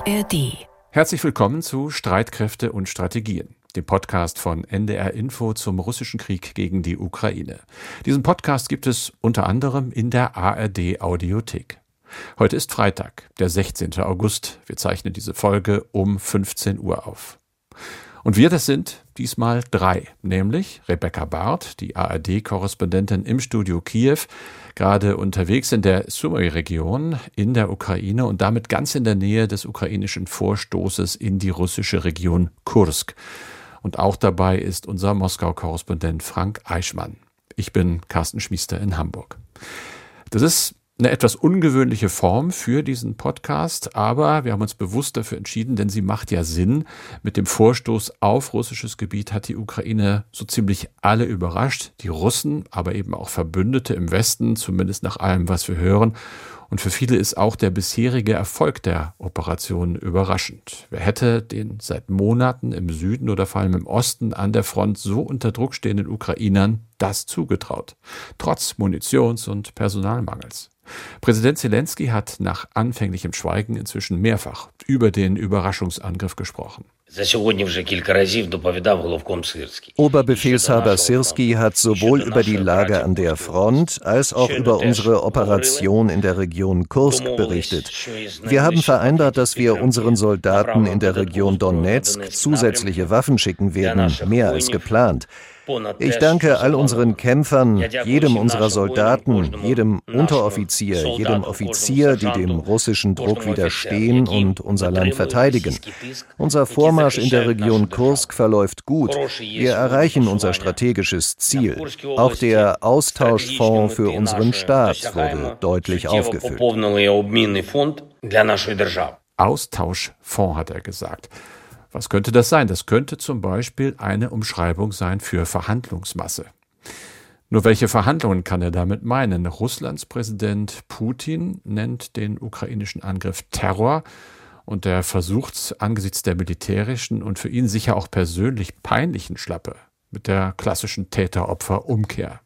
ARD. Herzlich willkommen zu Streitkräfte und Strategien, dem Podcast von NDR Info zum russischen Krieg gegen die Ukraine. Diesen Podcast gibt es unter anderem in der ARD Audiothek. Heute ist Freitag, der 16. August. Wir zeichnen diese Folge um 15 Uhr auf. Und wir, das sind diesmal 3, nämlich Rebecca Barth, die ARD-Korrespondentin im Studio Kiew, gerade unterwegs in der Sumy-Region in der Ukraine und damit ganz in der Nähe des ukrainischen Vorstoßes in die russische Region Kursk. Und auch dabei ist unser Moskau-Korrespondent Frank Eichmann. Ich bin Carsten Schmiester in Hamburg. Das ist eine etwas ungewöhnliche Form für diesen Podcast, aber wir haben uns bewusst dafür entschieden, denn sie macht ja Sinn. Mit dem Vorstoß auf russisches Gebiet hat die Ukraine so ziemlich alle überrascht. Die Russen, aber eben auch Verbündete im Westen, zumindest nach allem, was wir hören. Und für viele ist auch der bisherige Erfolg der Operation überraschend. Wer hätte den seit Monaten im Süden oder vor allem im Osten an der Front so unter Druck stehenden Ukrainern das zugetraut? Trotz Munitions- und Personalmangels. Präsident Zelensky hat nach anfänglichem Schweigen inzwischen mehrfach über den Überraschungsangriff gesprochen. Oberbefehlshaber Syrski hat sowohl über die Lage an der Front als auch über unsere Operation in der Region Kursk berichtet. Wir haben vereinbart, dass wir unseren Soldaten in der Region Donetsk zusätzliche Waffen schicken werden, mehr als geplant. Ich danke all unseren Kämpfern, jedem unserer Soldaten, jedem Unteroffizier, jedem Offizier, die dem russischen Druck widerstehen und unser Land verteidigen. Unser Vormarsch in der Region Kursk verläuft gut. Wir erreichen unser strategisches Ziel. Auch der Austauschfonds für unseren Staat wurde deutlich aufgefüllt. Austauschfonds, hat er gesagt. Was könnte das sein? Das könnte zum Beispiel eine Umschreibung sein für Verhandlungsmasse. Nur welche Verhandlungen kann er damit meinen? Russlands Präsident Putin nennt den ukrainischen Angriff Terror und er versucht angesichts der militärischen und für ihn sicher auch persönlich peinlichen Schlappe mit der klassischen Täter-Opfer-Umkehr.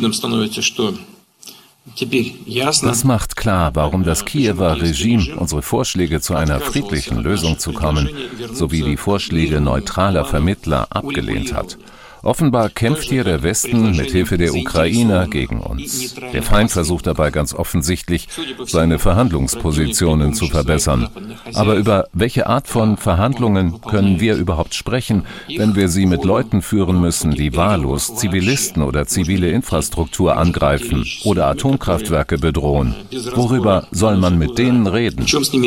Das macht klar, warum das Kiewer Regime unsere Vorschläge zu einer friedlichen Lösung zu kommen, sowie die Vorschläge neutraler Vermittler abgelehnt hat. Offenbar kämpft hier der Westen mit Hilfe der Ukrainer gegen uns. Der Feind versucht dabei ganz offensichtlich, seine Verhandlungspositionen zu verbessern. Aber über welche Art von Verhandlungen können wir überhaupt sprechen, wenn wir sie mit Leuten führen müssen, die wahllos Zivilisten oder zivile Infrastruktur angreifen oder Atomkraftwerke bedrohen? Worüber soll man mit denen reden?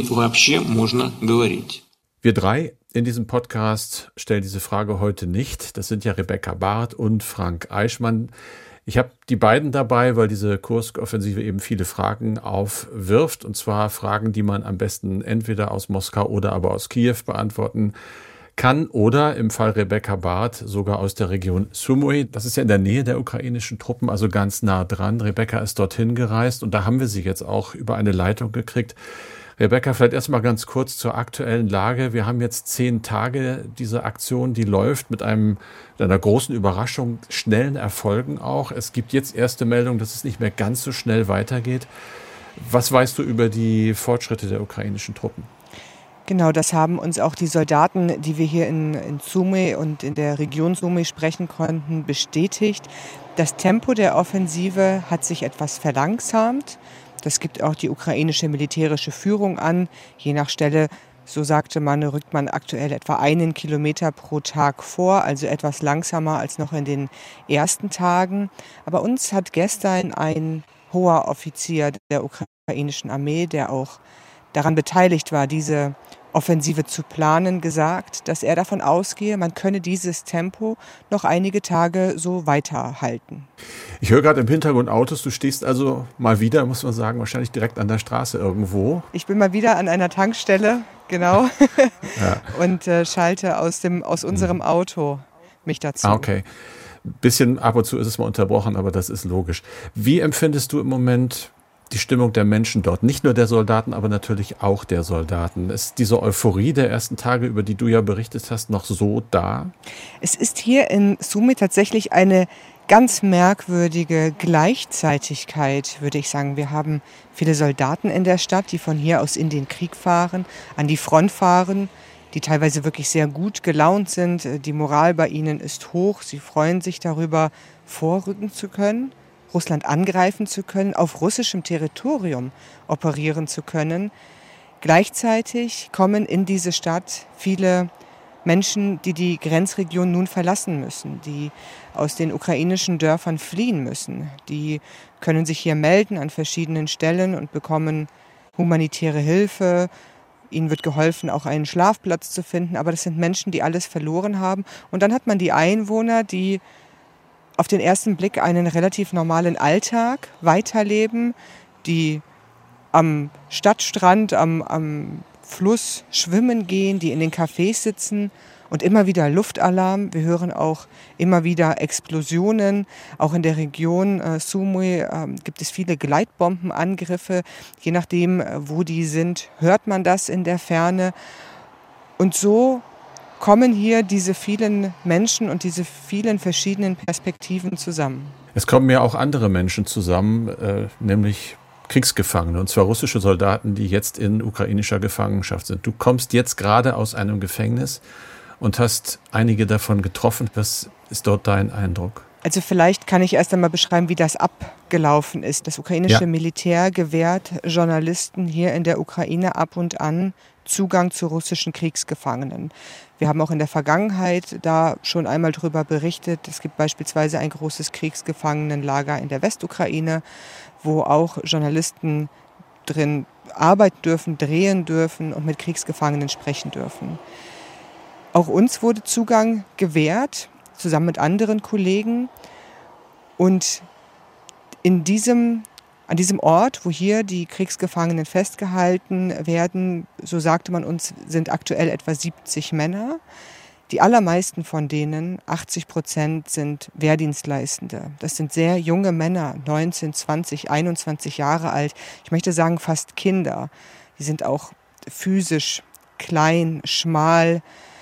Wir 3 in diesem Podcast stellen diese Frage heute nicht. Das sind ja Rebecca Barth und Frank Eichmann. Ich habe die beiden dabei, weil diese Kursk-Offensive eben viele Fragen aufwirft. Und zwar Fragen, die man am besten entweder aus Moskau oder aber aus Kiew beantworten kann. Oder im Fall Rebecca Barth sogar aus der Region Sumy. Das ist ja in der Nähe der ukrainischen Truppen, also ganz nah dran. Rebecca ist dorthin gereist und da haben wir sie jetzt auch über eine Leitung gekriegt. Rebecca, vielleicht erstmal ganz kurz zur aktuellen Lage. Wir haben jetzt 10 Tage diese Aktion, die läuft mit einer großen Überraschung, schnellen Erfolgen auch. Es gibt jetzt erste Meldungen, dass es nicht mehr ganz so schnell weitergeht. Was weißt du über die Fortschritte der ukrainischen Truppen? Genau, das haben uns auch die Soldaten, die wir hier in Sumy und in der Region Sumy sprechen konnten, bestätigt. Das Tempo der Offensive hat sich etwas verlangsamt. Das gibt auch die ukrainische militärische Führung an. Je nach Stelle, so sagte man, rückt man aktuell etwa 1 Kilometer pro Tag vor, also etwas langsamer als noch in den ersten Tagen. Aber uns hat gestern ein hoher Offizier der ukrainischen Armee, der auch daran beteiligt war, diese Offensive zu planen, gesagt, dass er davon ausgehe, man könne dieses Tempo noch einige Tage so weiterhalten. Ich höre gerade im Hintergrund Autos. Du stehst also mal wieder, muss man sagen, wahrscheinlich direkt an der Straße irgendwo. Ich bin mal wieder an einer Tankstelle, genau, ja. Und schalte aus unserem Auto mich dazu. Okay. Ein bisschen ab und zu ist es mal unterbrochen, aber das ist logisch. Wie empfindest du im Moment die Stimmung der Menschen dort? Nicht nur der Soldaten, aber natürlich auch der Soldaten. Ist diese Euphorie der ersten Tage, über die du ja berichtet hast, noch so da? Es ist hier in Sumy tatsächlich eine ganz merkwürdige Gleichzeitigkeit, würde ich sagen. Wir haben viele Soldaten in der Stadt, die von hier aus in den Krieg fahren, an die Front fahren, die teilweise wirklich sehr gut gelaunt sind. Die Moral bei ihnen ist hoch. Sie freuen sich darüber, vorrücken zu können, Russland angreifen zu können, auf russischem Territorium operieren zu können. Gleichzeitig kommen in diese Stadt viele Menschen, die die Grenzregion nun verlassen müssen, die aus den ukrainischen Dörfern fliehen müssen. Die können sich hier melden an verschiedenen Stellen und bekommen humanitäre Hilfe. Ihnen wird geholfen, auch einen Schlafplatz zu finden. Aber das sind Menschen, die alles verloren haben. Und dann hat man die Einwohner, die auf den ersten Blick einen relativ normalen Alltag weiterleben, die am Stadtstrand, am Fluss schwimmen gehen, die in den Cafés sitzen und immer wieder Luftalarm. Wir hören auch immer wieder Explosionen. Auch in der Region Sumy gibt es viele Gleitbombenangriffe. Je nachdem, wo die sind, hört man das in der Ferne. Und so kommen hier diese vielen Menschen und diese vielen verschiedenen Perspektiven zusammen. Es kommen ja auch andere Menschen zusammen, nämlich Kriegsgefangene, und zwar russische Soldaten, die jetzt in ukrainischer Gefangenschaft sind. Du kommst jetzt gerade aus einem Gefängnis und hast einige davon getroffen. Was ist dort dein Eindruck? Also vielleicht kann ich erst einmal beschreiben, wie das abgelaufen ist. Das ukrainische Militär gewährt Journalisten hier in der Ukraine ab und an Zugang zu russischen Kriegsgefangenen. Wir haben auch in der Vergangenheit da schon einmal darüber berichtet. Es gibt beispielsweise ein großes Kriegsgefangenenlager in der Westukraine, wo auch Journalisten drin arbeiten dürfen, drehen dürfen und mit Kriegsgefangenen sprechen dürfen. Auch uns wurde Zugang gewährt, zusammen mit anderen Kollegen. Und an diesem Ort, wo hier die Kriegsgefangenen festgehalten werden, so sagte man uns, sind aktuell etwa 70 Männer. Die allermeisten von denen, 80%, sind Wehrdienstleistende. Das sind sehr junge Männer, 19, 20, 21 Jahre alt. Ich möchte sagen, fast Kinder. Die sind auch physisch klein, schmal,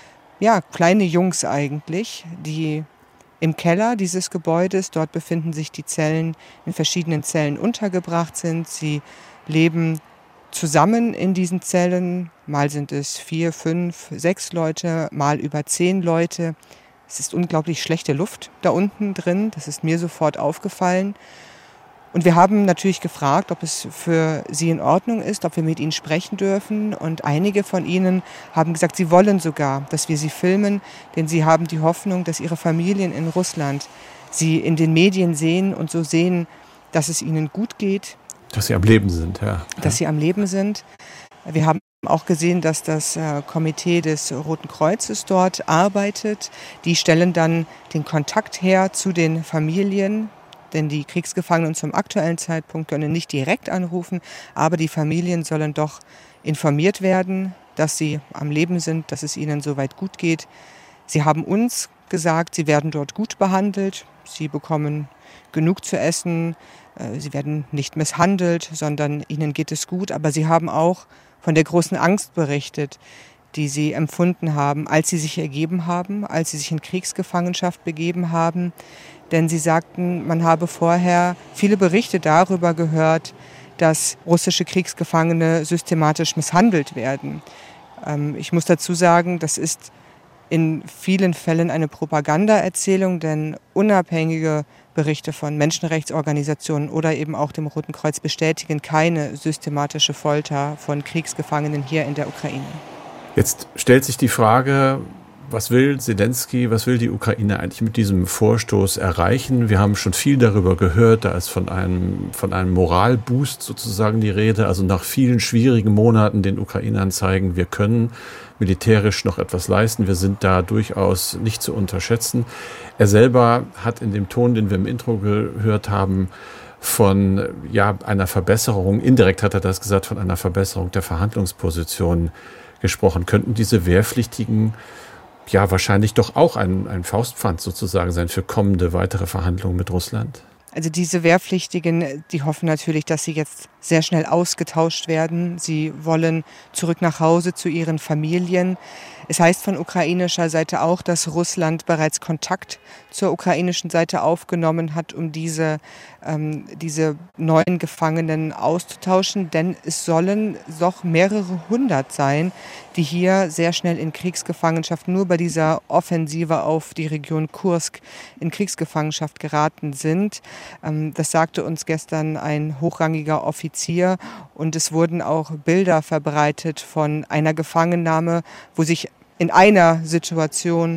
ja, kleine Jungs eigentlich, die im Keller dieses Gebäudes, dort befinden sich die Zellen, in verschiedenen Zellen untergebracht sind. Sie leben zusammen in diesen Zellen. Mal sind es 4, 5, 6 Leute, mal über 10 Leute. Es ist unglaublich schlechte Luft da unten drin. Das ist mir sofort aufgefallen. Und wir haben natürlich gefragt, ob es für sie in Ordnung ist, ob wir mit ihnen sprechen dürfen. Und einige von ihnen haben gesagt, sie wollen sogar, dass wir sie filmen, denn sie haben die Hoffnung, dass ihre Familien in Russland sie in den Medien sehen und so sehen, dass es ihnen gut geht. Dass sie am Leben sind, ja. Dass sie am Leben sind. Wir haben auch gesehen, dass das Komitee des Roten Kreuzes dort arbeitet. Die stellen dann den Kontakt her zu den Familien, denn die Kriegsgefangenen zum aktuellen Zeitpunkt können nicht direkt anrufen, aber die Familien sollen doch informiert werden, dass sie am Leben sind, dass es ihnen soweit gut geht. Sie haben uns gesagt, sie werden dort gut behandelt, sie bekommen genug zu essen, sie werden nicht misshandelt, sondern ihnen geht es gut. Aber sie haben auch von der großen Angst berichtet, die sie empfunden haben, als sie sich ergeben haben, als sie sich in Kriegsgefangenschaft begeben haben. Denn sie sagten, man habe vorher viele Berichte darüber gehört, dass russische Kriegsgefangene systematisch misshandelt werden. Ich muss dazu sagen, das ist in vielen Fällen eine Propagandaerzählung, denn unabhängige Berichte von Menschenrechtsorganisationen oder eben auch dem Roten Kreuz bestätigen keine systematische Folter von Kriegsgefangenen hier in der Ukraine. Jetzt stellt sich die Frage, was will Zelensky, was will die Ukraine eigentlich mit diesem Vorstoß erreichen? Wir haben schon viel darüber gehört, da ist von einem Moralboost sozusagen die Rede, also nach vielen schwierigen Monaten den Ukrainern zeigen, wir können militärisch noch etwas leisten, wir sind da durchaus nicht zu unterschätzen. Er selber hat in dem Ton, den wir im Intro gehört haben, von einer Verbesserung, indirekt hat er das gesagt, von einer Verbesserung der Verhandlungsposition gesprochen. Könnten diese Wehrpflichtigen wahrscheinlich doch auch ein Faustpfand sozusagen sein für kommende weitere Verhandlungen mit Russland? Also diese Wehrpflichtigen, die hoffen natürlich, dass sie jetzt sehr schnell ausgetauscht werden. Sie wollen zurück nach Hause zu ihren Familien. Es heißt von ukrainischer Seite auch, dass Russland bereits Kontakt zur ukrainischen Seite aufgenommen hat, um diese neuen Gefangenen auszutauschen. Denn es sollen doch mehrere hundert sein, die hier sehr schnell in Kriegsgefangenschaft, nur bei dieser Offensive auf die Region Kursk in Kriegsgefangenschaft geraten sind. Das sagte uns gestern ein hochrangiger Offizier. Und es wurden auch Bilder verbreitet von einer Gefangennahme, wo sich in einer Situation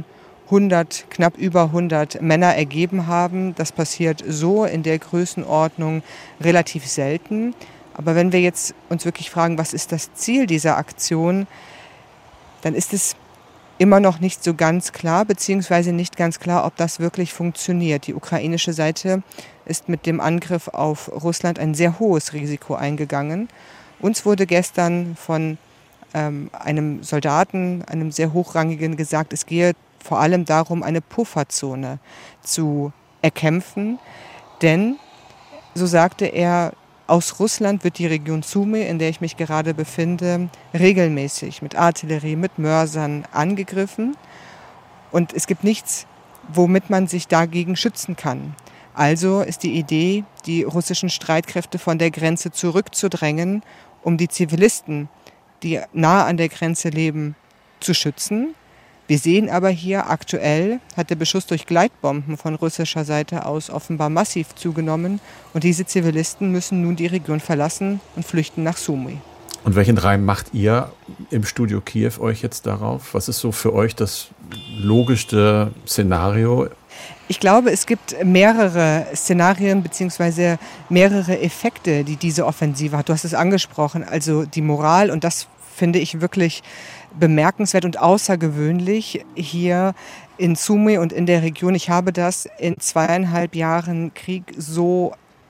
knapp über 100 Männer ergeben haben. Das passiert so in der Größenordnung relativ selten. Aber wenn wir jetzt uns wirklich fragen, was ist das Ziel dieser Aktion, dann ist es immer noch nicht so ganz klar, beziehungsweise nicht ganz klar, ob das wirklich funktioniert. Die ukrainische Seite ist mit dem Angriff auf Russland ein sehr hohes Risiko eingegangen. Uns wurde gestern von einem Soldaten, einem sehr hochrangigen, gesagt, es gehe vor allem darum, eine Pufferzone zu erkämpfen. Denn, so sagte er, aus Russland wird die Region Sumy, in der ich mich gerade befinde, regelmäßig mit Artillerie, mit Mörsern angegriffen. Und es gibt nichts, womit man sich dagegen schützen kann. Also ist die Idee, die russischen Streitkräfte von der Grenze zurückzudrängen, um die Zivilisten, die nahe an der Grenze leben, zu schützen. Wir sehen aber hier aktuell, hat der Beschuss durch Gleitbomben von russischer Seite aus offenbar massiv zugenommen. Und diese Zivilisten müssen nun die Region verlassen und flüchten nach Sumy. Und welchen Reim macht ihr im Studio Kiew euch jetzt darauf? Was ist so für euch das logischste Szenario? Ich glaube, es gibt mehrere Szenarien bzw. mehrere Effekte, die diese Offensive hat. Du hast es angesprochen, also die Moral, und das finde ich wirklich bemerkenswert und außergewöhnlich hier in Sumy und in der Region. Ich habe das in 2,5 Jahren Krieg so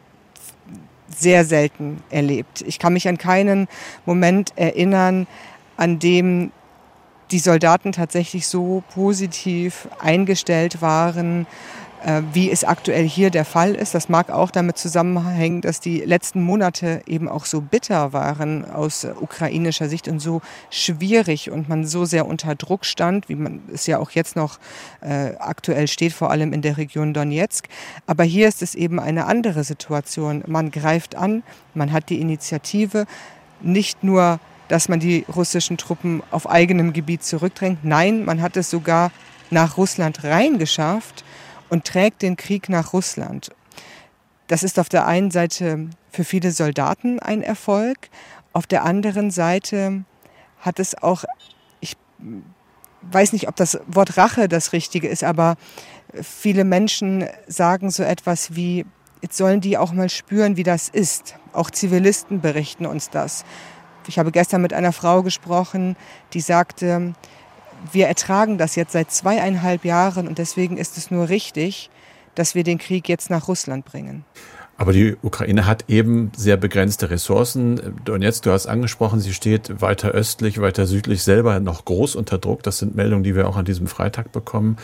sehr selten erlebt. Ich kann mich an keinen Moment erinnern, an dem die Soldaten tatsächlich so positiv eingestellt waren, wie es aktuell hier der Fall ist. Das mag auch damit zusammenhängen, dass die letzten Monate eben auch so bitter waren aus ukrainischer Sicht und so schwierig und man so sehr unter Druck stand, wie man es ja auch jetzt noch aktuell steht, vor allem in der Region Donetsk. Aber hier ist es eben eine andere Situation. Man greift an, man hat die Initiative, nicht nur dass man die russischen Truppen auf eigenem Gebiet zurückdrängt. Nein, man hat es sogar nach Russland reingeschafft und trägt den Krieg nach Russland. Das ist auf der einen Seite für viele Soldaten ein Erfolg. Auf der anderen Seite hat es auch, ich weiß nicht, ob das Wort Rache das Richtige ist, aber viele Menschen sagen so etwas wie, jetzt sollen die auch mal spüren, wie das ist. Auch Zivilisten berichten uns das. Ich habe gestern mit einer Frau gesprochen, die sagte, wir ertragen das jetzt seit 2,5 Jahren und deswegen ist es nur richtig, dass wir den Krieg jetzt nach Russland bringen. Aber die Ukraine hat eben sehr begrenzte Ressourcen. Donetsk, du hast angesprochen, sie steht weiter östlich, weiter südlich selber noch groß unter Druck. Das sind Meldungen, die wir auch an diesem Freitag bekommen.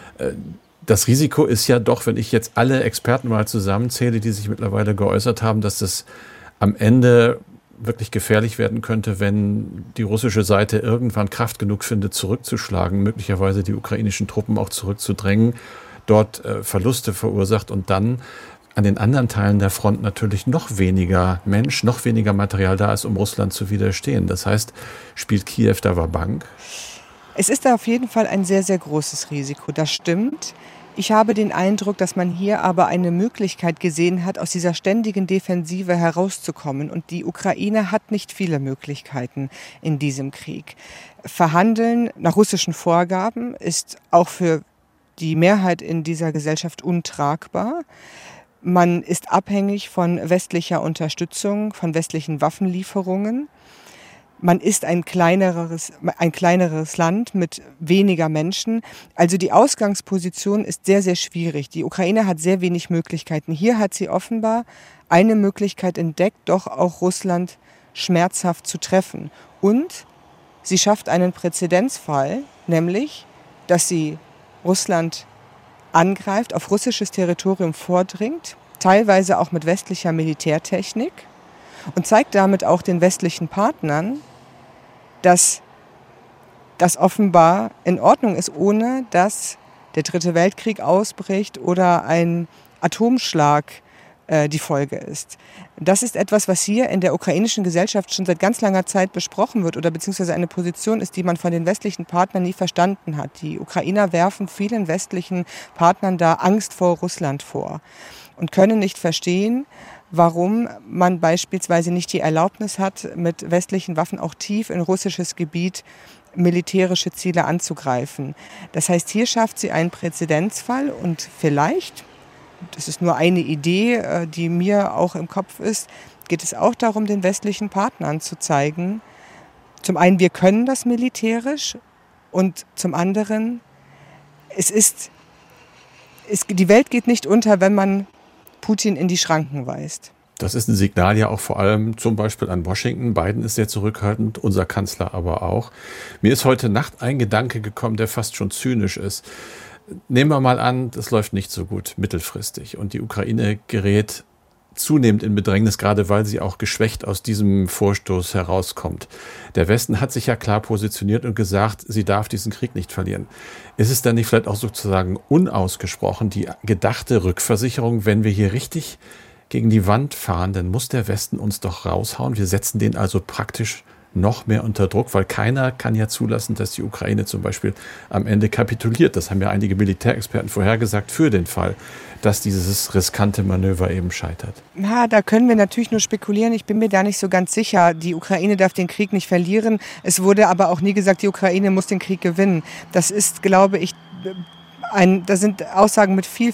Das Risiko ist ja doch, wenn ich jetzt alle Experten mal zusammenzähle, die sich mittlerweile geäußert haben, dass es am Ende wirklich gefährlich werden könnte, wenn die russische Seite irgendwann Kraft genug findet, zurückzuschlagen, möglicherweise die ukrainischen Truppen auch zurückzudrängen, dort Verluste verursacht und dann an den anderen Teilen der Front natürlich noch weniger Mensch, noch weniger Material da ist, um Russland zu widerstehen. Das heißt, spielt Kiew da Vabank? Es ist da auf jeden Fall ein sehr, sehr großes Risiko. Das stimmt. Ich habe den Eindruck, dass man hier aber eine Möglichkeit gesehen hat, aus dieser ständigen Defensive herauszukommen. Und die Ukraine hat nicht viele Möglichkeiten in diesem Krieg. Verhandeln nach russischen Vorgaben ist auch für die Mehrheit in dieser Gesellschaft untragbar. Man ist abhängig von westlicher Unterstützung, von westlichen Waffenlieferungen. Man ist ein kleineres Land mit weniger Menschen. Also die Ausgangsposition ist sehr, sehr schwierig. Die Ukraine hat sehr wenig Möglichkeiten. Hier hat sie offenbar eine Möglichkeit entdeckt, doch auch Russland schmerzhaft zu treffen. Und sie schafft einen Präzedenzfall, nämlich, dass sie Russland angreift, auf russisches Territorium vordringt, teilweise auch mit westlicher Militärtechnik. und zeigt damit auch den westlichen Partnern, dass das offenbar in Ordnung ist, ohne dass der Dritte Weltkrieg ausbricht oder ein Atomschlag die Folge ist. Das ist etwas, was hier in der ukrainischen Gesellschaft schon seit ganz langer Zeit besprochen wird oder beziehungsweise eine Position ist, die man von den westlichen Partnern nie verstanden hat. Die Ukrainer werfen vielen westlichen Partnern da Angst vor Russland vor und können nicht verstehen, warum man beispielsweise nicht die Erlaubnis hat, mit westlichen Waffen auch tief in russisches Gebiet militärische Ziele anzugreifen. Das heißt, hier schafft sie einen Präzedenzfall und vielleicht, das ist nur eine Idee, die mir auch im Kopf ist, geht es auch darum, den westlichen Partnern zu zeigen, zum einen, wir können das militärisch und zum anderen, die Welt geht nicht unter, wenn man Putin in die Schranken weist. Das ist ein Signal ja auch vor allem zum Beispiel an Washington. Biden ist sehr zurückhaltend, unser Kanzler aber auch. Mir ist heute Nacht ein Gedanke gekommen, der fast schon zynisch ist. Nehmen wir mal an, das läuft nicht so gut mittelfristig und die Ukraine gerät zunehmend in Bedrängnis, gerade weil sie auch geschwächt aus diesem Vorstoß herauskommt. Der Westen hat sich ja klar positioniert und gesagt, sie darf diesen Krieg nicht verlieren. Ist es dann nicht vielleicht auch sozusagen unausgesprochen die gedachte Rückversicherung, wenn wir hier richtig gegen die Wand fahren, dann muss der Westen uns doch raushauen. Wir setzen den also praktisch noch mehr unter Druck, weil keiner kann ja zulassen, dass die Ukraine zum Beispiel am Ende kapituliert. Das haben ja einige Militärexperten vorhergesagt für den Fall, dass dieses riskante Manöver eben scheitert. Ja, da können wir natürlich nur spekulieren. Ich bin mir da nicht so ganz sicher. Die Ukraine darf den Krieg nicht verlieren. Es wurde aber auch nie gesagt, die Ukraine muss den Krieg gewinnen. Das ist, glaube ich, da sind Aussagen mit viel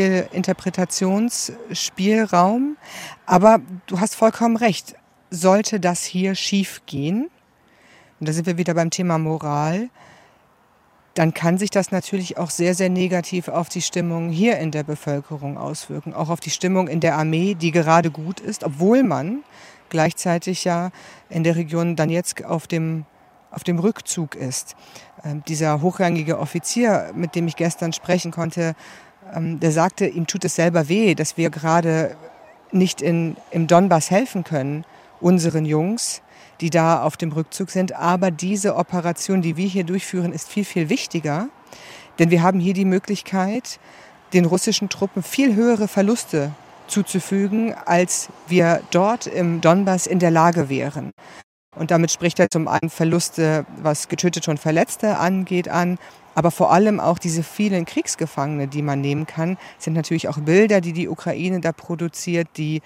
Interpretationsspielraum. Aber du hast vollkommen recht. Sollte das hier schief gehen, und da sind wir wieder beim Thema Moral, dann kann sich das natürlich auch sehr, sehr negativ auf die Stimmung hier in der Bevölkerung auswirken. Auch auf die Stimmung in der Armee, die gerade gut ist, obwohl man gleichzeitig ja in der Region Donezk auf dem Rückzug ist. Dieser hochrangige Offizier, mit dem ich gestern sprechen konnte, der sagte, ihm tut es selber weh, dass wir gerade nicht im Donbass helfen können, unseren Jungs, die da auf dem Rückzug sind. Aber diese Operation, die wir hier durchführen, ist viel wichtiger. Denn wir haben hier die Möglichkeit, den russischen Truppen viel höhere Verluste zuzufügen, als wir dort im Donbass in der Lage wären. Und damit spricht er zum einen Verluste, was Getötete und Verletzte angeht, an. Aber vor allem auch diese vielen Kriegsgefangene, die man nehmen kann, sind natürlich auch Bilder, die die Ukraine da produziert, die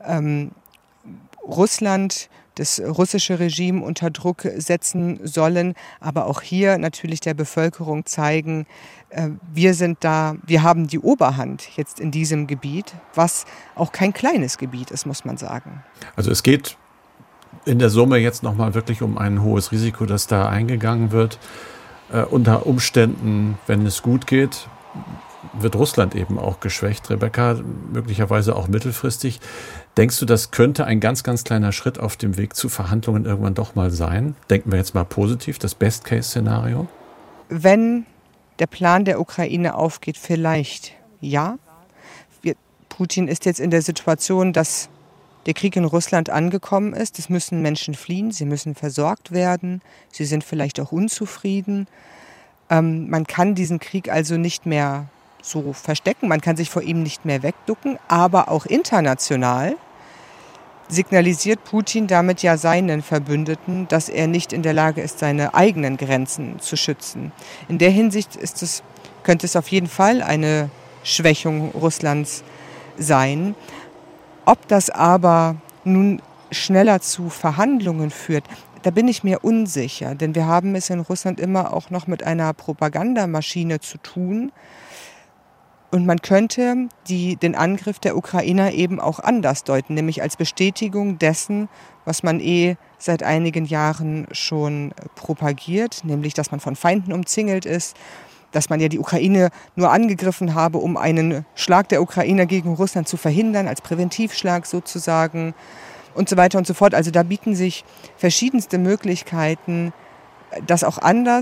Russland, das russische Regime unter Druck setzen sollen, aber auch hier natürlich der Bevölkerung zeigen, wir haben die Oberhand jetzt in diesem Gebiet, was auch kein kleines Gebiet ist, muss man sagen. Also es geht in der Summe jetzt nochmal wirklich um ein hohes Risiko, das da eingegangen wird. Unter Umständen, wenn es gut geht, wird Russland eben auch geschwächt, Rebecca, möglicherweise auch mittelfristig. Denkst du, das könnte ein ganz kleiner Schritt auf dem Weg zu Verhandlungen irgendwann doch mal sein? Denken wir jetzt mal positiv, das Best-Case-Szenario? Wenn der Plan der Ukraine aufgeht, vielleicht ja. Putin ist jetzt in der Situation, dass der Krieg in Russland angekommen ist. Es müssen Menschen fliehen, sie müssen versorgt werden, sie sind vielleicht auch unzufrieden. Man kann diesen Krieg also nicht mehr so verstecken, man kann sich vor ihm nicht mehr wegducken, aber auch international signalisiert Putin damit ja seinen Verbündeten, dass er nicht in der Lage ist, seine eigenen Grenzen zu schützen. In der Hinsicht könnte es auf jeden Fall eine Schwächung Russlands sein. Ob das aber nun schneller zu Verhandlungen führt, da bin ich mir unsicher, denn wir haben es in Russland immer auch noch mit einer Propagandamaschine zu tun. Und man könnte den Angriff der Ukrainer eben auch anders deuten, nämlich als Bestätigung dessen, was man seit einigen Jahren schon propagiert, nämlich dass man von Feinden umzingelt ist, dass man ja die Ukraine nur angegriffen habe, um einen Schlag der Ukrainer gegen Russland zu verhindern, als Präventivschlag sozusagen und so weiter und so fort. Also da bieten sich verschiedenste Möglichkeiten, das auch anders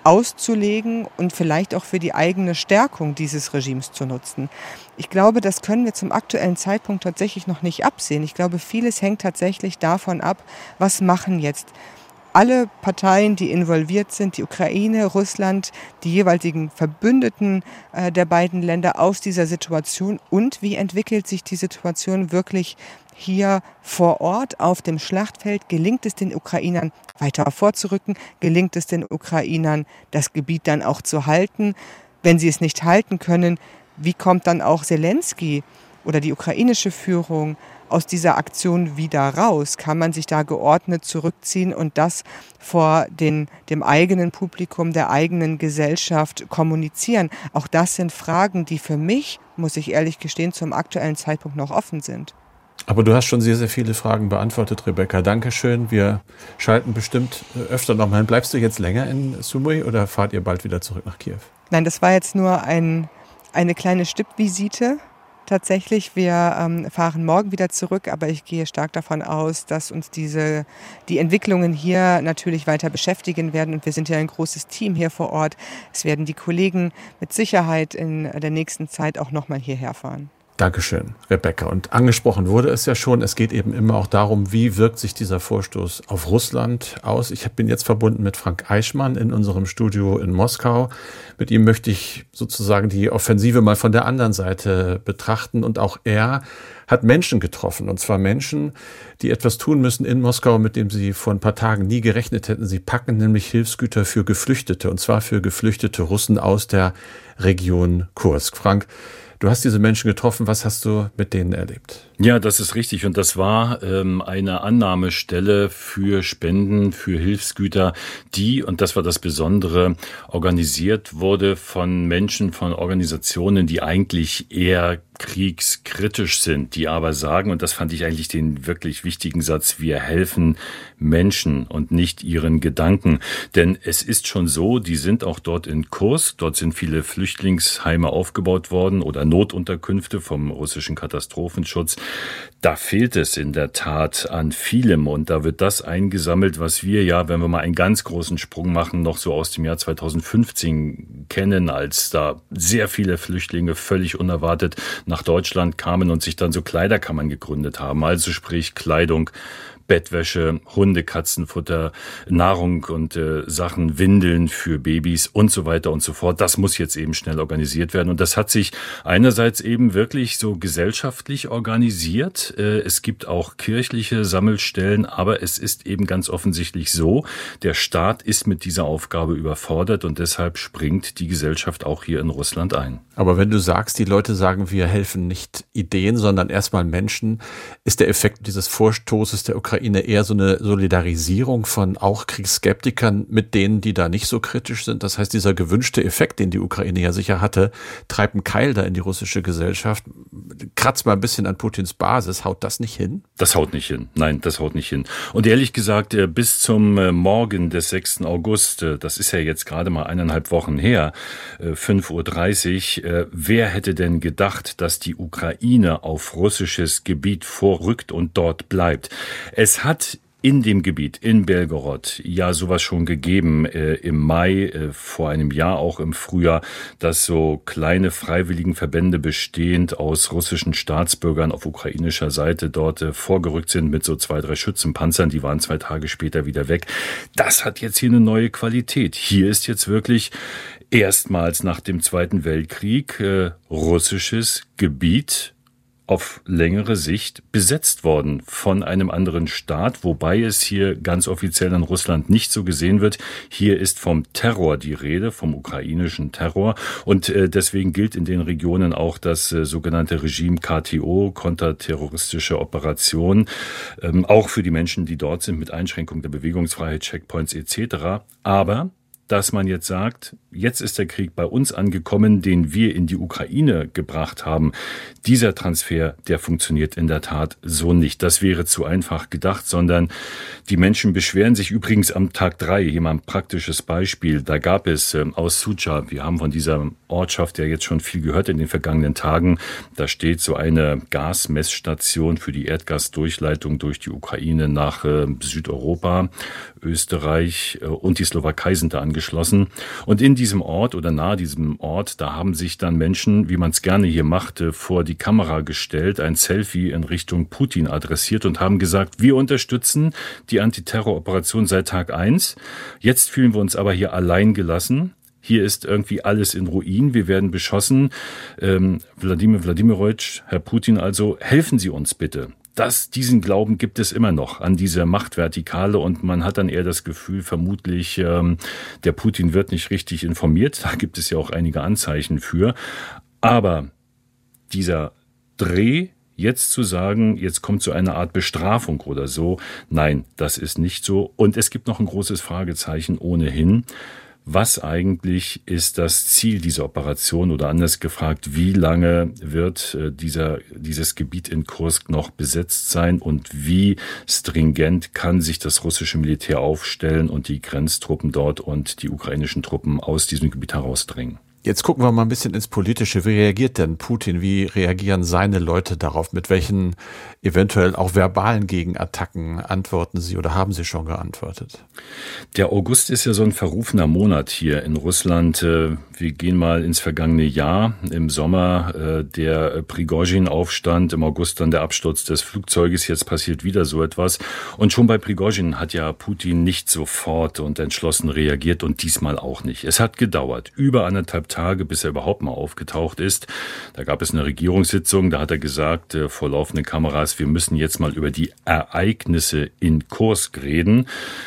auszulegen und vielleicht auch für die eigene Stärkung dieses Regimes zu nutzen. Ich glaube, das können wir zum aktuellen Zeitpunkt tatsächlich noch nicht absehen. Ich glaube, vieles hängt tatsächlich davon ab, was machen jetzt alle Parteien, die involviert sind, die Ukraine, Russland, die jeweiligen Verbündeten der beiden Länder aus dieser Situation und wie entwickelt sich die Situation wirklich hier vor Ort auf dem Schlachtfeld? Gelingt es den Ukrainern weiter vorzurücken? Gelingt es den Ukrainern, das Gebiet dann auch zu halten? Wenn sie es nicht halten können, wie kommt dann auch Zelensky oder die ukrainische Führung aus dieser Aktion wieder raus? Kann man sich da geordnet zurückziehen und das vor dem eigenen Publikum, der eigenen Gesellschaft kommunizieren? Auch das sind Fragen, die für mich, muss ich ehrlich gestehen, zum aktuellen Zeitpunkt noch offen sind. Aber du hast schon sehr, sehr viele Fragen beantwortet, Rebecca. Dankeschön. Wir schalten bestimmt öfter nochmal hin. Bleibst du jetzt länger in Sumy oder fahrt ihr bald wieder zurück nach Kiew? Nein, das war jetzt nur eine kleine Stippvisite. Tatsächlich, wir fahren morgen wieder zurück, aber ich gehe stark davon aus, dass uns die Entwicklungen hier natürlich weiter beschäftigen werden. Und wir sind ja ein großes Team hier vor Ort. Es werden die Kollegen mit Sicherheit in der nächsten Zeit auch nochmal hierher fahren. Dankeschön, Rebecca. Und angesprochen wurde es ja schon, es geht eben immer auch darum, wie wirkt sich dieser Vorstoß auf Russland aus. Ich bin jetzt verbunden mit Frank Eichmann in unserem Studio in Moskau. Mit ihm möchte ich sozusagen die Offensive mal von der anderen Seite betrachten. Und auch er hat Menschen getroffen. Und zwar Menschen, die etwas tun müssen in Moskau, mit dem sie vor ein paar Tagen nie gerechnet hätten. Sie packen nämlich Hilfsgüter für Geflüchtete, und zwar für geflüchtete Russen aus der Region Kursk. Frank, du hast diese Menschen getroffen. Was hast du mit denen erlebt? Ja, das ist richtig. Und das war eine Annahmestelle für Spenden, für Hilfsgüter, die, und das war das Besondere, organisiert wurde von Menschen, von Organisationen, die eigentlich eher kriegskritisch sind, die aber sagen, und das fand ich eigentlich den wirklich wichtigen Satz, wir helfen Menschen und nicht ihren Gedanken. Denn es ist schon so, die sind auch dort in Kursk, dort sind viele Flüchtlingsheime aufgebaut worden oder Notunterkünfte vom russischen Katastrophenschutz. Da fehlt es in der Tat an vielem und da wird das eingesammelt, was wir ja, wenn wir mal einen ganz großen Sprung machen, noch so aus dem Jahr 2015 kennen, als da sehr viele Flüchtlinge völlig unerwartet nach Deutschland kamen und sich dann so Kleiderkammern gegründet haben. Also sprich Kleidung, Bettwäsche, Hunde, Katzenfutter, Nahrung und Sachen, Windeln für Babys und so weiter und so fort. Das muss jetzt eben schnell organisiert werden. Und das hat sich einerseits eben wirklich so gesellschaftlich organisiert. Es gibt auch kirchliche Sammelstellen, aber es ist eben ganz offensichtlich so, der Staat ist mit dieser Aufgabe überfordert und deshalb springt die Gesellschaft auch hier in Russland ein. Aber wenn du sagst, die Leute sagen, wir helfen nicht Ideen, sondern erstmal Menschen, ist der Effekt dieses Vorstoßes der Ukraine eher so eine Solidarisierung von auch Kriegsskeptikern mit denen, die da nicht so kritisch sind? Das heißt, dieser gewünschte Effekt, den die Ukraine ja sicher hatte, treibt einen Keil da in die russische Gesellschaft, kratzt mal ein bisschen an Putins Basis. Haut das nicht hin? Das haut nicht hin. Nein, das haut nicht hin. Und ehrlich gesagt, bis zum Morgen des 6. August, das ist ja jetzt gerade mal 1,5 Wochen her, 5:30 Uhr, wer hätte denn gedacht, dass die Ukraine auf russisches Gebiet vorrückt und dort bleibt? Es hat in dem Gebiet, in Belgorod, ja sowas schon gegeben im Mai, vor einem Jahr auch im Frühjahr, dass so kleine Freiwilligenverbände bestehend aus russischen Staatsbürgern auf ukrainischer Seite dort vorgerückt sind mit so 2, 3 Schützenpanzern, die waren 2 Tage später wieder weg. Das hat jetzt hier eine neue Qualität. Hier ist jetzt wirklich erstmals nach dem Zweiten Weltkrieg russisches Gebiet auf längere Sicht besetzt worden von einem anderen Staat, wobei es hier ganz offiziell in Russland nicht so gesehen wird. Hier ist vom Terror die Rede, vom ukrainischen Terror. Und deswegen gilt in den Regionen auch das sogenannte Regime KTO, konterterroristische Operation, auch für die Menschen, die dort sind, mit Einschränkung der Bewegungsfreiheit, Checkpoints etc. Aber dass man jetzt sagt, jetzt ist der Krieg bei uns angekommen, den wir in die Ukraine gebracht haben. Dieser Transfer, der funktioniert in der Tat so nicht. Das wäre zu einfach gedacht, sondern die Menschen beschweren sich übrigens am Tag 3. Hier mal ein praktisches Beispiel. Da gab es aus Sucha, wir haben von dieser Ortschaft ja jetzt schon viel gehört in den vergangenen Tagen, da steht so eine Gasmessstation für die Erdgasdurchleitung durch die Ukraine nach Südeuropa. Österreich und die Slowakei sind da angekommen. angeschlossen. Und in diesem Ort oder nahe diesem Ort, da haben sich dann Menschen, wie man es gerne hier machte, vor die Kamera gestellt, ein Selfie in Richtung Putin adressiert und haben gesagt, wir unterstützen die Antiterroroperation seit Tag 1. Jetzt fühlen wir uns aber hier allein gelassen. Hier ist irgendwie alles in Ruin, wir werden beschossen. Wladimir Wladimirovich, Herr Putin, also helfen Sie uns bitte. Diesen Glauben gibt es immer noch an diese Machtvertikale und man hat dann eher das Gefühl, vermutlich, der Putin wird nicht richtig informiert. Da gibt es ja auch einige Anzeichen für. Aber dieser Dreh, jetzt zu sagen, jetzt kommt so eine Art Bestrafung oder so, nein, das ist nicht so. Und es gibt noch ein großes Fragezeichen ohnehin. Was eigentlich ist das Ziel dieser Operation oder anders gefragt, wie lange wird dieses Gebiet in Kursk noch besetzt sein und wie stringent kann sich das russische Militär aufstellen und die Grenztruppen dort und die ukrainischen Truppen aus diesem Gebiet herausdrängen? Jetzt gucken wir mal ein bisschen ins Politische. Wie reagiert denn Putin? Wie reagieren seine Leute darauf? Mit welchen eventuell auch verbalen Gegenattacken antworten sie oder haben sie schon geantwortet? Der August ist ja so ein verrufener Monat hier in Russland. Wir gehen mal ins vergangene Jahr. Im Sommer der Prigozhin-Aufstand, im August dann der Absturz des Flugzeuges. Jetzt passiert wieder so etwas. Und schon bei Prigozhin hat ja Putin nicht sofort und entschlossen reagiert und diesmal auch nicht. Es hat gedauert, über 1,5 Tage, bis er überhaupt mal aufgetaucht ist. Da gab es eine Regierungssitzung, da hat er gesagt, vor laufenden Kameras, wir müssen jetzt mal über die Ereignisse in Kursk reden.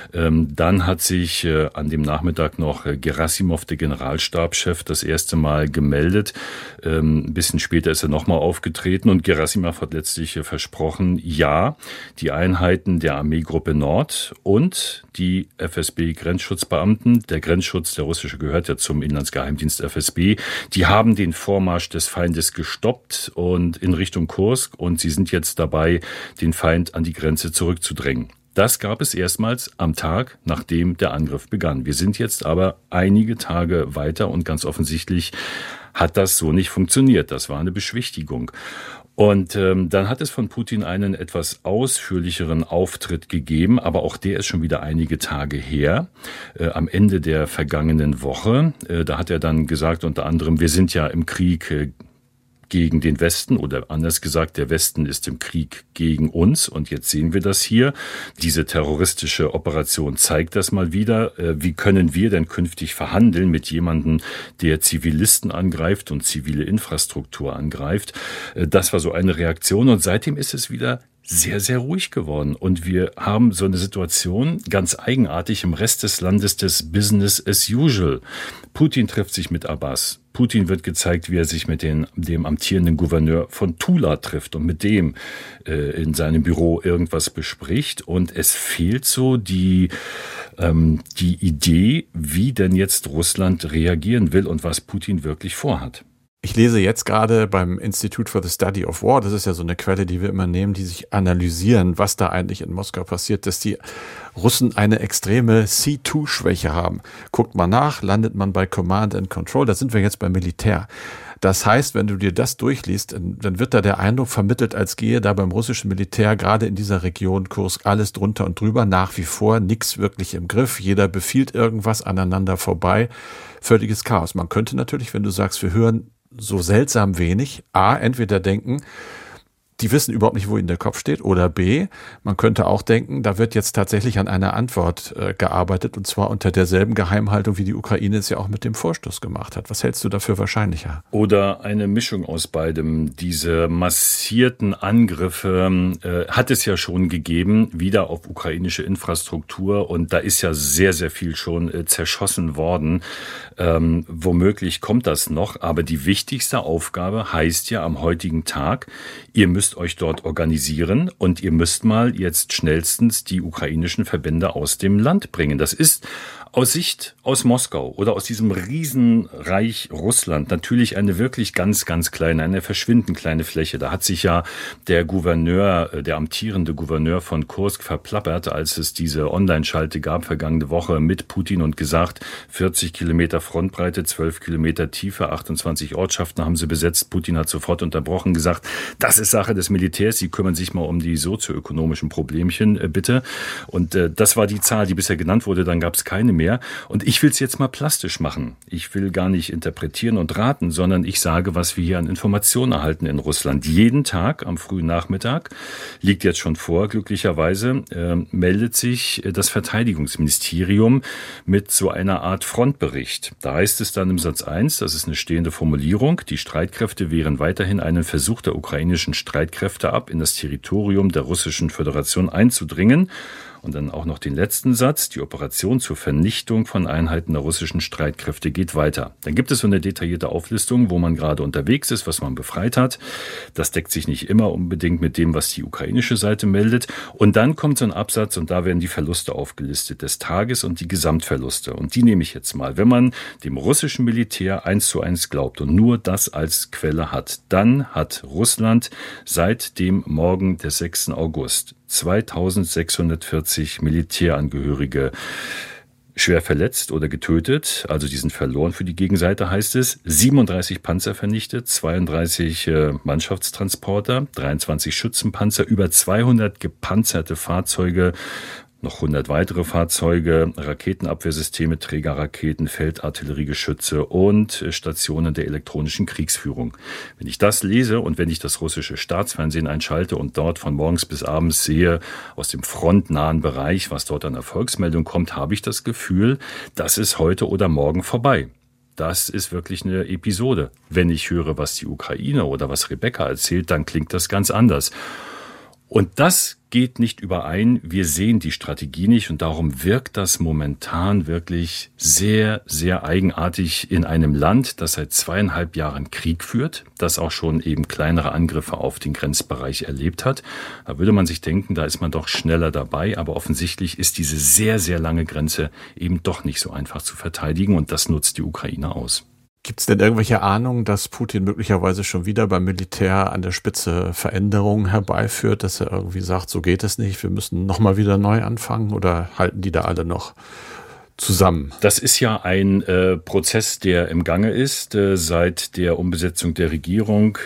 Dann hat sich an dem Nachmittag noch Gerasimov, der Generalstabschef, das erste Mal gemeldet. Ein bisschen später ist er nochmal aufgetreten und Gerasimov hat letztlich versprochen, ja, die Einheiten der Armeegruppe Nord und die FSB-Grenzschutzbeamten, der Grenzschutz, der russische gehört ja zum Inlandsgeheimdienst FSB, die haben den Vormarsch des Feindes gestoppt und in Richtung Kursk und sie sind jetzt dabei, den Feind an die Grenze zurückzudrängen. Das gab es erstmals am Tag, nachdem der Angriff begann. Wir sind jetzt aber einige Tage weiter und ganz offensichtlich hat das so nicht funktioniert. Das war eine Beschwichtigung. Und dann hat es von Putin einen etwas ausführlicheren Auftritt gegeben, aber auch der ist schon wieder einige Tage her, am Ende der vergangenen Woche. Da hat er dann gesagt, unter anderem, wir sind ja im Krieg gegen den Westen oder anders gesagt, der Westen ist im Krieg gegen uns und jetzt sehen wir das hier. Diese terroristische Operation zeigt das mal wieder. Wie können wir denn künftig verhandeln mit jemandem, der Zivilisten angreift und zivile Infrastruktur angreift? Das war so eine Reaktion und seitdem ist es wieder sehr, sehr ruhig geworden. Und wir haben so eine Situation ganz eigenartig im Rest des Landes des Business as usual. Putin trifft sich mit Abbas. Putin wird gezeigt, wie er sich mit dem amtierenden Gouverneur von Tula trifft und mit dem in seinem Büro irgendwas bespricht. Und es fehlt so die Idee, wie denn jetzt Russland reagieren will und was Putin wirklich vorhat. Ich lese jetzt gerade beim Institute for the Study of War, das ist ja so eine Quelle, die wir immer nehmen, die sich analysieren, was da eigentlich in Moskau passiert, dass die Russen eine extreme C2-Schwäche haben. Guckt mal nach, landet man bei Command and Control, da sind wir jetzt beim Militär. Das heißt, wenn du dir das durchliest, dann wird da der Eindruck vermittelt, als gehe da beim russischen Militär gerade in dieser Region Kursk alles drunter und drüber, nach wie vor nichts wirklich im Griff. Jeder befiehlt irgendwas aneinander vorbei. Völliges Chaos. Man könnte natürlich, wenn du sagst, wir hören so seltsam wenig, entweder denken, die wissen überhaupt nicht, wo ihnen der Kopf steht, oder B, man könnte auch denken, da wird jetzt tatsächlich an einer Antwort gearbeitet, und zwar unter derselben Geheimhaltung, wie die Ukraine es ja auch mit dem Vorstoß gemacht hat. Was hältst du dafür wahrscheinlicher? Oder eine Mischung aus beidem. Diese massierten Angriffe hat es ja schon gegeben, wieder auf ukrainische Infrastruktur, und da ist ja sehr, sehr viel schon zerschossen worden. Womöglich kommt das noch, aber die wichtigste Aufgabe heißt ja am heutigen Tag, ihr müsst euch dort organisieren und ihr müsst mal jetzt schnellstens die ukrainischen Verbände aus dem Land bringen. Das ist aus Sicht aus Moskau oder aus diesem Riesenreich Russland natürlich eine wirklich ganz, ganz kleine, eine verschwindend kleine Fläche. Da hat sich ja der amtierende Gouverneur von Kursk verplappert, als es diese Online-Schalte gab vergangene Woche mit Putin und gesagt, 40 Kilometer Frontbreite, 12 Kilometer Tiefe, 28 Ortschaften haben sie besetzt. Putin hat sofort unterbrochen, gesagt, das ist Sache des Militärs, Sie kümmern sich mal um die sozioökonomischen Problemchen, bitte. Und das war die Zahl, die bisher genannt wurde, dann gab es keine mehr. Und ich will es jetzt mal plastisch machen. Ich will gar nicht interpretieren und raten, sondern ich sage, was wir hier an Informationen erhalten in Russland. Jeden Tag am frühen Nachmittag, liegt jetzt schon vor, glücklicherweise, meldet sich das Verteidigungsministerium mit so einer Art Frontbericht. Da heißt es dann im Satz 1, das ist eine stehende Formulierung, die Streitkräfte wehren weiterhin einen Versuch der ukrainischen Streitkräfte ab, in das Territorium der Russischen Föderation einzudringen. Und dann auch noch den letzten Satz, die Operation zur Vernichtung von Einheiten der russischen Streitkräfte geht weiter. Dann gibt es so eine detaillierte Auflistung, wo man gerade unterwegs ist, was man befreit hat. Das deckt sich nicht immer unbedingt mit dem, was die ukrainische Seite meldet. Und dann kommt so ein Absatz und da werden die Verluste aufgelistet des Tages und die Gesamtverluste. Und die nehme ich jetzt mal. Wenn man dem russischen Militär 1:1 glaubt und nur das als Quelle hat, dann hat Russland seit dem Morgen des 6. August 2640 Militärangehörige schwer verletzt oder getötet, also die sind verloren für die Gegenseite, heißt es. 37 Panzer vernichtet, 32 Mannschaftstransporter, 23 Schützenpanzer, über 200 gepanzerte Fahrzeuge, noch 100 weitere Fahrzeuge, Raketenabwehrsysteme, Trägerraketen, Feldartilleriegeschütze und Stationen der elektronischen Kriegsführung. Wenn ich das lese und wenn ich das russische Staatsfernsehen einschalte und dort von morgens bis abends sehe, aus dem frontnahen Bereich, was dort an Erfolgsmeldung kommt, habe ich das Gefühl, das ist heute oder morgen vorbei. Das ist wirklich eine Episode. Wenn ich höre, was die Ukraine oder was Rebecca erzählt, dann klingt das ganz anders. Und das geht nicht überein. Wir sehen die Strategie nicht und darum wirkt das momentan wirklich sehr, sehr eigenartig in einem Land, das seit 2,5 Jahren Krieg führt, das auch schon eben kleinere Angriffe auf den Grenzbereich erlebt hat. Da würde man sich denken, da ist man doch schneller dabei, aber offensichtlich ist diese sehr, sehr lange Grenze eben doch nicht so einfach zu verteidigen und das nutzt die Ukraine aus. Gibt es denn irgendwelche Ahnungen, dass Putin möglicherweise schon wieder beim Militär an der Spitze Veränderungen herbeiführt, dass er irgendwie sagt, so geht es nicht, wir müssen nochmal wieder neu anfangen, oder halten die da alle noch zusammen? Das ist ja ein Prozess, der im Gange ist, seit der Umbesetzung der Regierung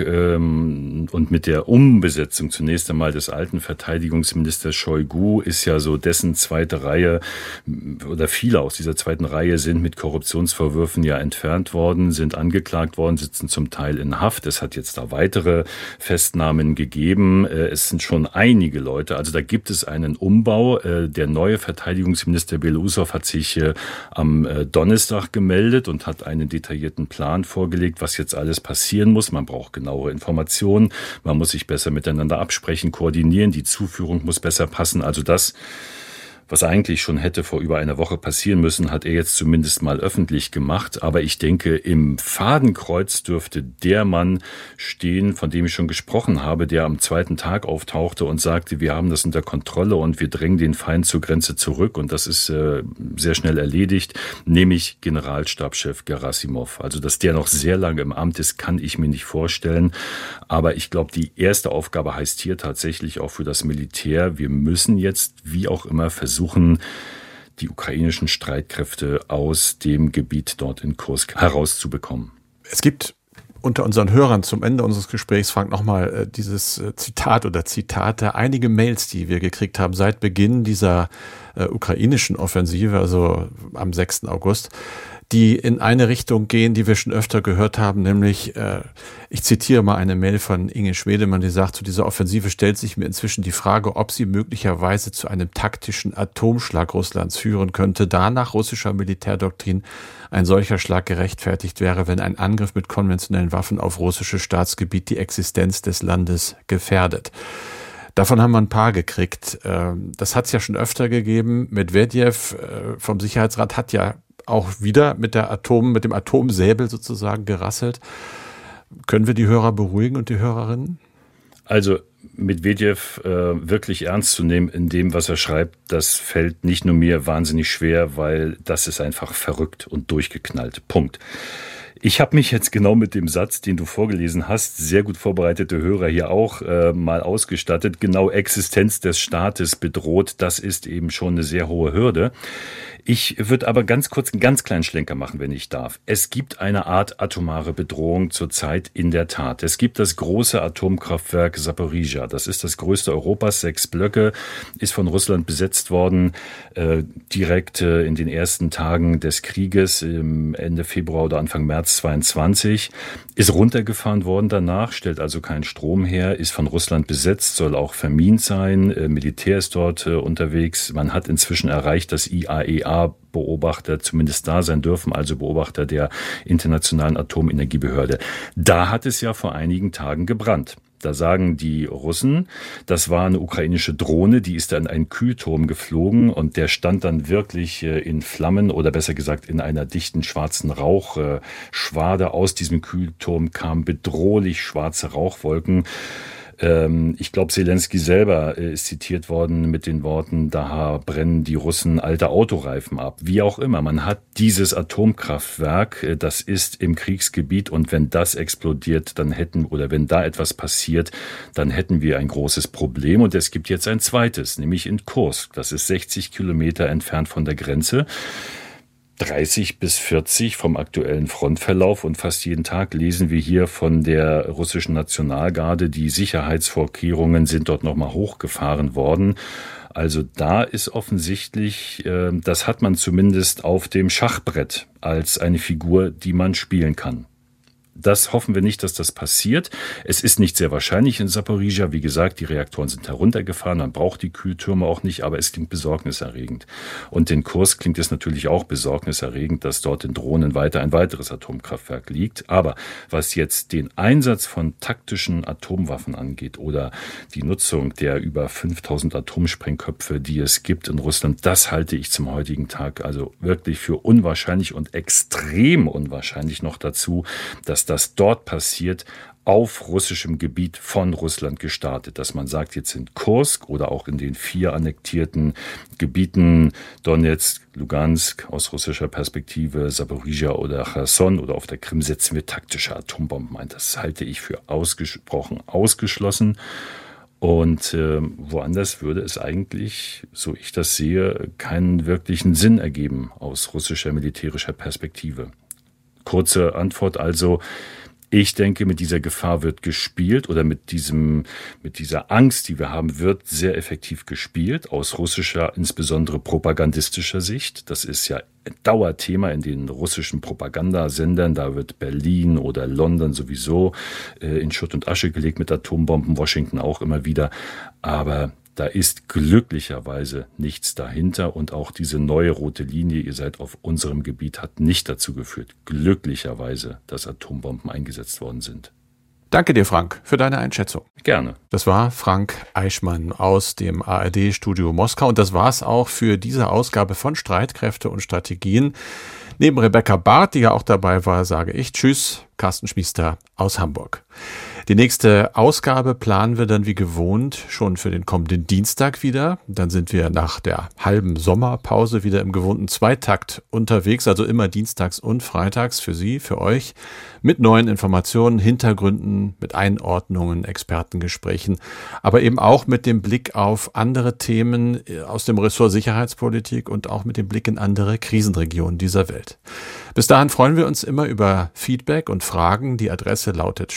und mit der Umbesetzung zunächst einmal des alten Verteidigungsministers Shoigu ist ja so dessen zweite Reihe oder viele aus dieser zweiten Reihe sind mit Korruptionsvorwürfen ja entfernt worden, sind angeklagt worden, sitzen zum Teil in Haft. Es hat jetzt da weitere Festnahmen gegeben. Es sind schon einige Leute, also da gibt es einen Umbau. Der neue Verteidigungsminister Belousov hat sich am Donnerstag gemeldet und hat einen detaillierten Plan vorgelegt, was jetzt alles passieren muss. Man braucht genauere Informationen, man muss sich besser miteinander absprechen, koordinieren, die Zuführung muss besser passen. Also das, was eigentlich schon hätte vor über einer Woche passieren müssen, hat er jetzt zumindest mal öffentlich gemacht. Aber ich denke, im Fadenkreuz dürfte der Mann stehen, von dem ich schon gesprochen habe, der am zweiten Tag auftauchte und sagte, wir haben das unter Kontrolle und wir drängen den Feind zur Grenze zurück. Und das ist sehr schnell erledigt, nämlich Generalstabschef Gerasimov. Also, dass der noch sehr lange im Amt ist, kann ich mir nicht vorstellen. Aber ich glaube, die erste Aufgabe heißt hier tatsächlich auch für das Militär, wir müssen jetzt, wie auch immer, versuchen, die ukrainischen Streitkräfte aus dem Gebiet dort in Kursk herauszubekommen. Es gibt unter unseren Hörern zum Ende unseres Gesprächs, Frank, nochmal dieses Zitate, einige Mails, die wir gekriegt haben seit Beginn dieser ukrainischen Offensive, also am 6. August, die in eine Richtung gehen, die wir schon öfter gehört haben, nämlich, ich zitiere mal eine Mail von Inge Schwedemann, die sagt, zu dieser Offensive stellt sich mir inzwischen die Frage, ob sie möglicherweise zu einem taktischen Atomschlag Russlands führen könnte, da nach russischer Militärdoktrin ein solcher Schlag gerechtfertigt wäre, wenn ein Angriff mit konventionellen Waffen auf russisches Staatsgebiet die Existenz des Landes gefährdet. Davon haben wir ein paar gekriegt. Das hat es ja schon öfter gegeben. Medvedev vom Sicherheitsrat hat ja auch wieder mit dem Atomsäbel sozusagen gerasselt. Können wir die Hörer beruhigen und die Hörerinnen? Also Medvedev wirklich ernst zu nehmen in dem, was er schreibt, das fällt nicht nur mir wahnsinnig schwer, weil das ist einfach verrückt und durchgeknallt. Punkt. Ich habe mich jetzt genau mit dem Satz, den du vorgelesen hast, sehr gut vorbereitete Hörer hier auch mal ausgestattet. Genau Existenz des Staates bedroht, das ist eben schon eine sehr hohe Hürde. Ich würde aber ganz kurz einen ganz kleinen Schlenker machen, wenn ich darf. Es gibt eine Art atomare Bedrohung zurzeit in der Tat. Es gibt das große Atomkraftwerk Saporizhzhia. Das ist das größte Europas, 6 Blöcke, ist von Russland besetzt worden, direkt in den ersten Tagen des Krieges, Ende Februar oder Anfang März 22, ist runtergefahren worden danach, stellt also keinen Strom her, ist von Russland besetzt, soll auch vermint sein, Militär ist dort unterwegs. Man hat inzwischen erreicht, dass IAEA-Beobachter zumindest da sein dürfen, also Beobachter der Internationalen Atomenergiebehörde. Da hat es ja vor einigen Tagen gebrannt. Da sagen die Russen, das war eine ukrainische Drohne, die ist dann in einen Kühlturm geflogen und der stand dann wirklich in Flammen oder besser gesagt in einer dichten schwarzen Rauchschwade. Aus diesem Kühlturm kamen bedrohlich schwarze Rauchwolken. Ich glaube, Zelensky selber ist zitiert worden mit den Worten, da brennen die Russen alte Autoreifen ab. Wie auch immer, man hat dieses Atomkraftwerk, das ist im Kriegsgebiet und wenn das explodiert, wenn da etwas passiert, dann hätten wir ein großes Problem. Und es gibt jetzt ein zweites, nämlich in Kursk. Das ist 60 Kilometer entfernt von der Grenze. 30 bis 40 vom aktuellen Frontverlauf und fast jeden Tag lesen wir hier von der russischen Nationalgarde, die Sicherheitsvorkehrungen sind dort nochmal hochgefahren worden. Also da ist offensichtlich, das hat man zumindest auf dem Schachbrett als eine Figur, die man spielen kann. Das hoffen wir nicht, dass das passiert. Es ist nicht sehr wahrscheinlich in Saporizhzhia. Wie gesagt, die Reaktoren sind heruntergefahren. Man braucht die Kühltürme auch nicht, aber es klingt besorgniserregend. Und in Kursk klingt es natürlich auch besorgniserregend, dass dort in Drohnen weiter ein weiteres Atomkraftwerk liegt. Aber was jetzt den Einsatz von taktischen Atomwaffen angeht oder die Nutzung der über 5000 Atomsprengköpfe, die es gibt in Russland, das halte ich zum heutigen Tag also wirklich für unwahrscheinlich und extrem unwahrscheinlich noch dazu, dass das dort passiert, auf russischem Gebiet von Russland gestartet. Dass man sagt, jetzt in Kursk oder auch in den 4 annektierten Gebieten Donetsk, Lugansk, aus russischer Perspektive Saporizhzhia oder Cherson oder auf der Krim setzen wir taktische Atombomben ein. Das halte ich für ausgesprochen ausgeschlossen. Und woanders würde es eigentlich, so ich das sehe, keinen wirklichen Sinn ergeben aus russischer militärischer Perspektive. Kurze Antwort also, ich denke, mit dieser Gefahr wird gespielt oder mit dieser Angst, die wir haben, wird sehr effektiv gespielt, aus russischer, insbesondere propagandistischer Sicht. Das ist ja ein Dauerthema in den russischen Propagandasendern. Da wird Berlin oder London sowieso in Schutt und Asche gelegt mit Atombomben, Washington auch immer wieder. Aber da ist glücklicherweise nichts dahinter und auch diese neue rote Linie, ihr seid auf unserem Gebiet, hat nicht dazu geführt, glücklicherweise, dass Atombomben eingesetzt worden sind. Danke dir, Frank, für deine Einschätzung. Gerne. Das war Frank Eichmann aus dem ARD-Studio Moskau und das war's auch für diese Ausgabe von Streitkräfte und Strategien. Neben Rebecca Barth, die ja auch dabei war, sage ich Tschüss, Carsten Schmiester aus Hamburg. Die nächste Ausgabe planen wir dann wie gewohnt schon für den kommenden Dienstag wieder. Dann sind wir nach der halben Sommerpause wieder im gewohnten Zweitakt unterwegs, also immer dienstags und freitags für Sie, für euch, mit neuen Informationen, Hintergründen, mit Einordnungen, Expertengesprächen, aber eben auch mit dem Blick auf andere Themen aus dem Ressort Sicherheitspolitik und auch mit dem Blick in andere Krisenregionen dieser Welt. Bis dahin freuen wir uns immer über Feedback und Fragen. Die Adresse lautet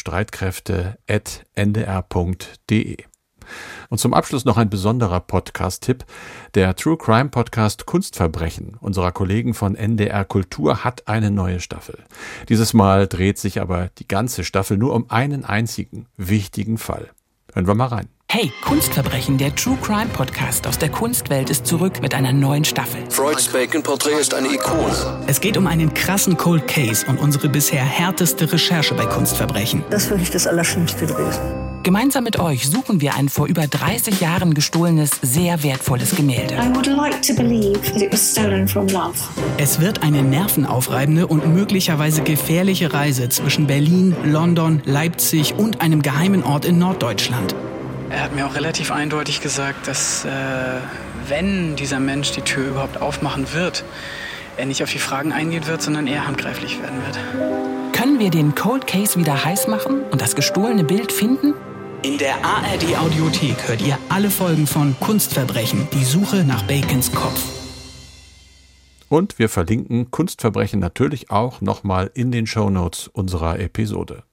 streitkräfte@ndr.de. Und zum Abschluss noch ein besonderer Podcast-Tipp. Der True Crime Podcast Kunstverbrechen unserer Kollegen von NDR Kultur hat eine neue Staffel. Dieses Mal dreht sich aber die ganze Staffel nur um einen einzigen wichtigen Fall. Hören wir mal rein. Hey, Kunstverbrechen, der True Crime Podcast aus der Kunstwelt ist zurück mit einer neuen Staffel. Freuds Bacon-Porträt ist eine Ikone. Es geht um einen krassen Cold Case und unsere bisher härteste Recherche bei Kunstverbrechen. Das ist wirklich das Allerschlimmste gewesen. Gemeinsam mit euch suchen wir ein vor über 30 Jahren gestohlenes, sehr wertvolles Gemälde. I would like to believe that it was stolen from love. Es wird eine nervenaufreibende und möglicherweise gefährliche Reise zwischen Berlin, London, Leipzig und einem geheimen Ort in Norddeutschland. Er hat mir auch relativ eindeutig gesagt, dass wenn dieser Mensch die Tür überhaupt aufmachen wird, er nicht auf die Fragen eingehen wird, sondern eher handgreiflich werden wird. wir den Cold Case wieder heiß machen und das gestohlene Bild finden? In der ARD-Audiothek hört ihr alle Folgen von Kunstverbrechen, die Suche nach Bacons Kopf. Und wir verlinken Kunstverbrechen natürlich auch nochmal in den Shownotes unserer Episode.